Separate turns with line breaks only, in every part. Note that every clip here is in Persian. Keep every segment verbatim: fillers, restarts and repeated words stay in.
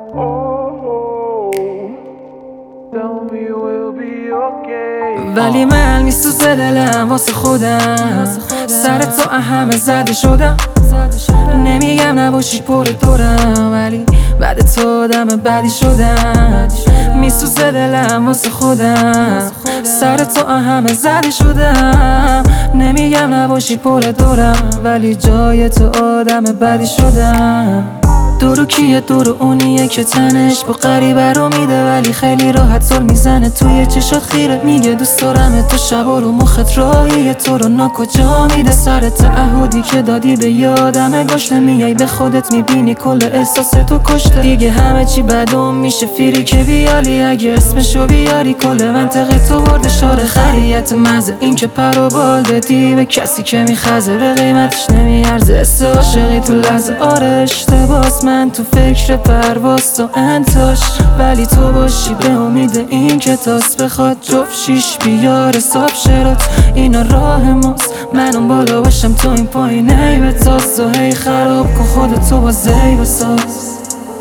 ولی من میسوزه دلم واسه خودم، سر تو همه زده شدم. نمیگم نباشی پر دورم، ولی بعد تو آدم بدی شدم. میسوزه دلم واسه خودم، سر تو همه زده شدم. نمیگم نباشی پر دورم، ولی جای تو آدم بدی شدم. دورو کیه؟ دورو اونیه که تنش با غریبه رو میده، ولی خیلی راحت سر میزنه توی چشات خیره. میگه دوست دارم تو شب رو مخت راهیه، تو رو ناکجا میده. سر تعهدی که دادی به یادمه گشته، میای به خودت میبینی کل احساس تو کشته. دیگه همه چی بدون میشه فیری که بیالی، اگه اسمشو بیاری کل منطقه تو برده شاره. خریت مزه این که پر و بال دادی به کسی که میخزه، به قیمتش نمیارزه. حس عاشقی تو لحظه آره اشتباس، من تو فکر پرواز تو انتاش، ولی تو باشی به امید این که تاس بخواد جفت شیش بیار حساب شرات. اینا راه ماست، من اون بالا باشم تو این پایین ای به تاس. و هی خراب کن خودتو با زی بساز.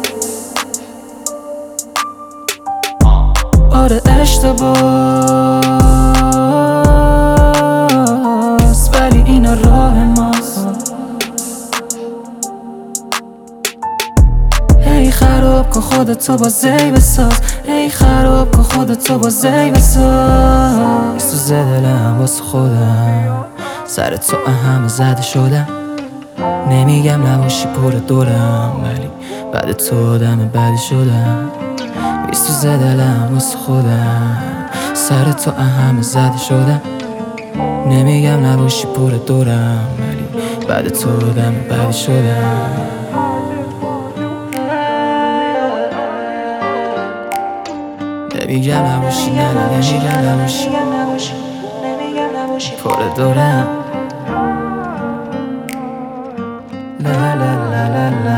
آره اشتباس، ولی اینا راه ماست. ای خراب کن خودتو با زی بساز، ای خراب کن خودتو با زی بساز. میسوزه دلم واسه خودم، سر تو همه زده شدم. نمیگم نباشی پر دورم، ولی بعد تو آدم بدی شدم. میسوزه دلم واسه خودم، سر تو همه زده شدم. نمیگم نباشی پر دورم، ولی بعد تو آدم بدی شدم. نمیگم نباشی، نه نه نمیگم نباشی پر دورم. لا لا لا لا لا.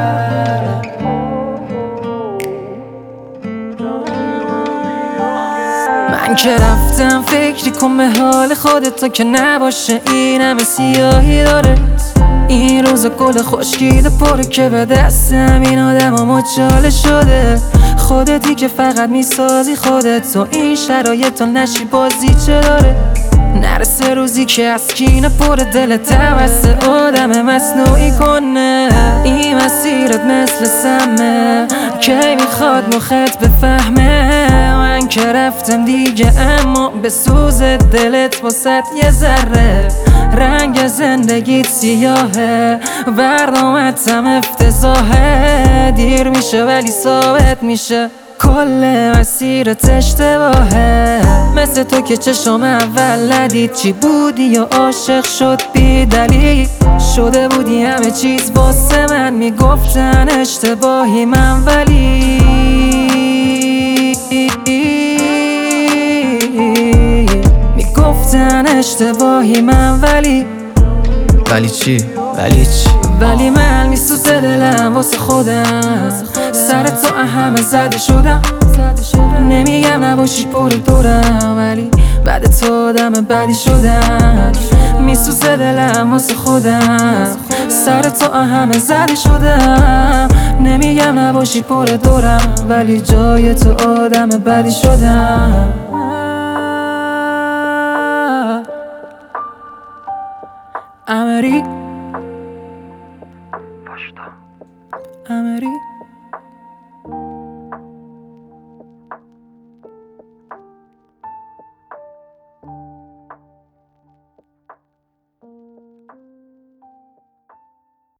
من که رفتم فکری کن به حال خودت تا که نباشه این همه سیاهی داره. این روزا گل خشکیده پره که به دستم این آدم ها مچاله شده. خودتی که فقط میسازی خودت، تو این شرایط نشی بازی چه داره. نرسه روزی که از کینه پر دلت توسط آدم مصنوعی کنه. این مسیرت مثل سمه که میخواد مخت بفهمه. من که رفتم دیگه اما به سوز دلت واسط یه ذره. رنگ زندگیت سیاهه، برنامه‌تم افتضاحه. دیر میشه ولی ثابت میشه کل مسیرت اشتباهه. مثل تو که چشم اول ندید چی بودی یا عاشق شد بی دلیل. شده بودی همه چیز واسه من، میگفتن اشتباهی من ولی میگفتن اشتباهی من ولی
ولی چی؟ ولی چی؟
ولی من میسوزه دلم واسه خودم، سر تو همه زده شدم. نمیگم نباشی پر دورم، ولی بعد تو آدم بدی شدم. میسوزه دلم واسه خودم، سر تو همه زده شدم. نمیگم نباشی پر دورم، ولی جای تو آدم بدی شدم. امری امری